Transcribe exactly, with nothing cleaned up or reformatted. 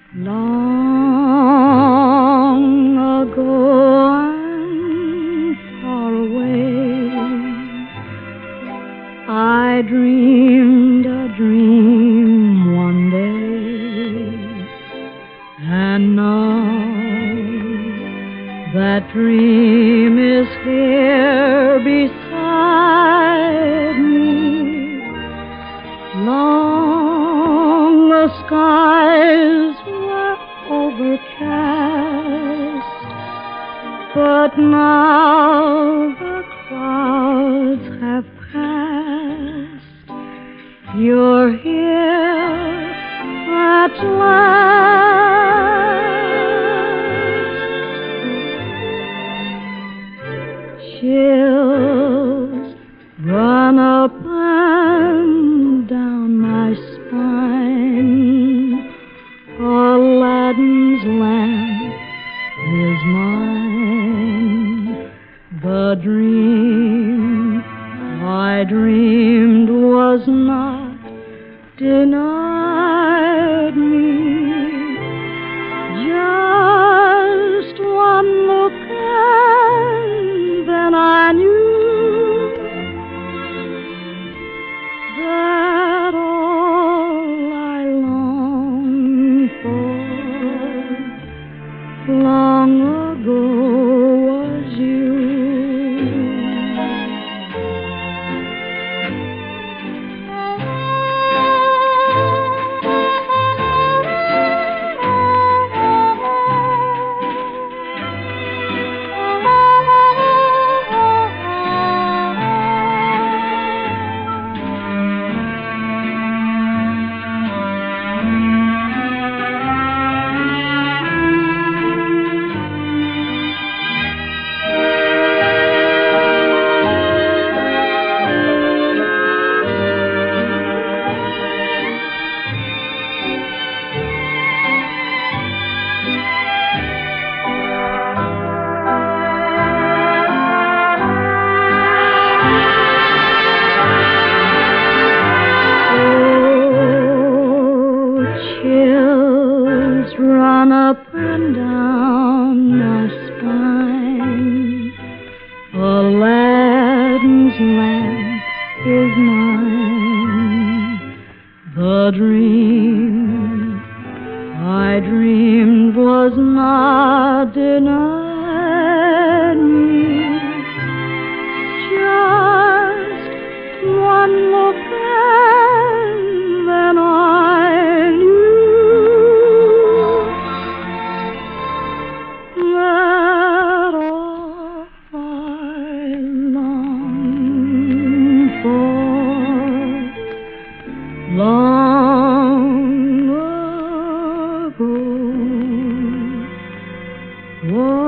Long ago and far away, I dreamed a dream one day, and now that dream is here beside me. Long the skies were overcast, but now the clouds have passed. You're here at last. Chills run up and down my spine. Aladdin's lamp is mine. The dream I dreamed was not denied me. Just one look and then I knew that all I longed for long ago was you. Chills run up and down my spine. Aladdin's lamp is mine. The dream I dreamed was not denied me. Just one look and then I knew that all I longed for long ago was